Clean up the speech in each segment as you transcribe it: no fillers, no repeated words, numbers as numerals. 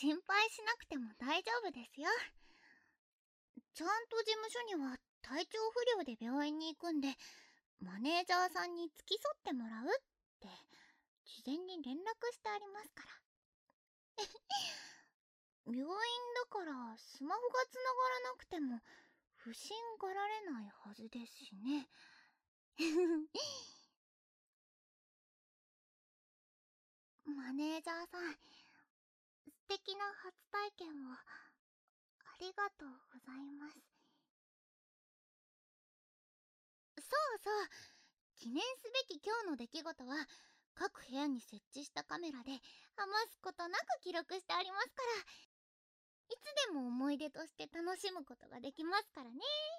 心配しなくても大丈夫ですよ。ちゃんと事務所には体調不良で病院に行くんで、マネージャーさんに付き添ってもらうって事前に連絡してありますから。病院だからスマホがつながらなくても不審がられないはずですしね。マネージャーさん、素敵な初体験をありがとうございます。そうそう、記念すべき今日の出来事は各部屋に設置したカメラで余すことなく記録してありますから、いつでも思い出として楽しむことができますからね。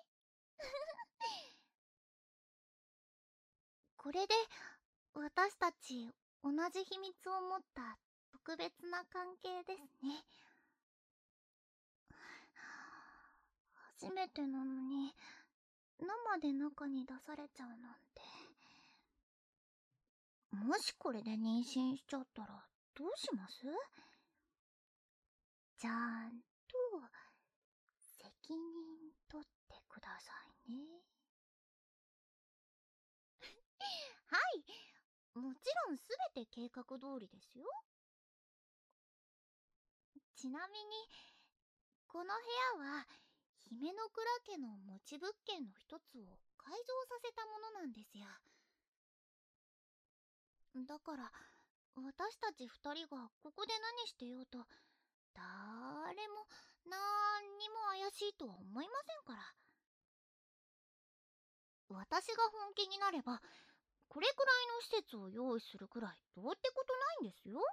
これで私たち同じ秘密を持った特別な関係ですね。初めてなのに生で中に出されちゃうなんて。もしこれで妊娠しちゃったらどうします？ちゃんと責任取ってくださいね。はい、もちろんすべて計画通りですよ。ちなみにこの部屋は姫の倉家の持ち物件の一つを改造させたものなんですよ。だから私たち二人がここで何してようと誰もなんにも怪しいとは思いませんから。私が本気になればこれくらいの施設を用意するくらいどうってことないんですよ。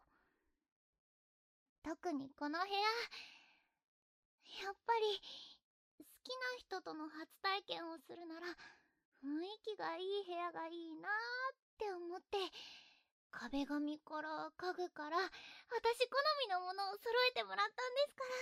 特にこの部屋、やっぱり好きな人との初体験をするなら雰囲気がいい部屋がいいなーって思って、壁紙から家具から私好みのものを揃えてもらったんですから。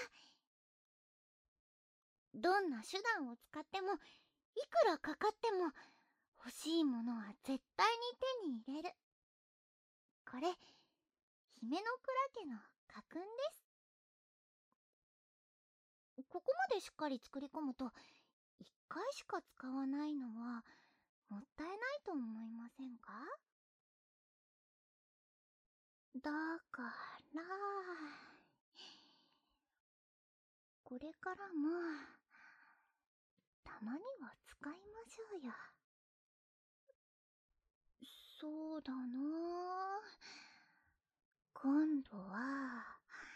どんな手段を使ってもいくらかかっても欲しいものは絶対に手に入れる。これ姫の倉家の家訓です。ここまでしっかり作り込むと一回しか使わないのはもったいないと思いませんか？だからこれからもたまには使いましょうよ。そうだな、今度は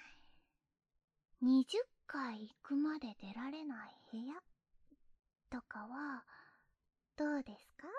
20回行くまで出られない部屋とかはどうですか？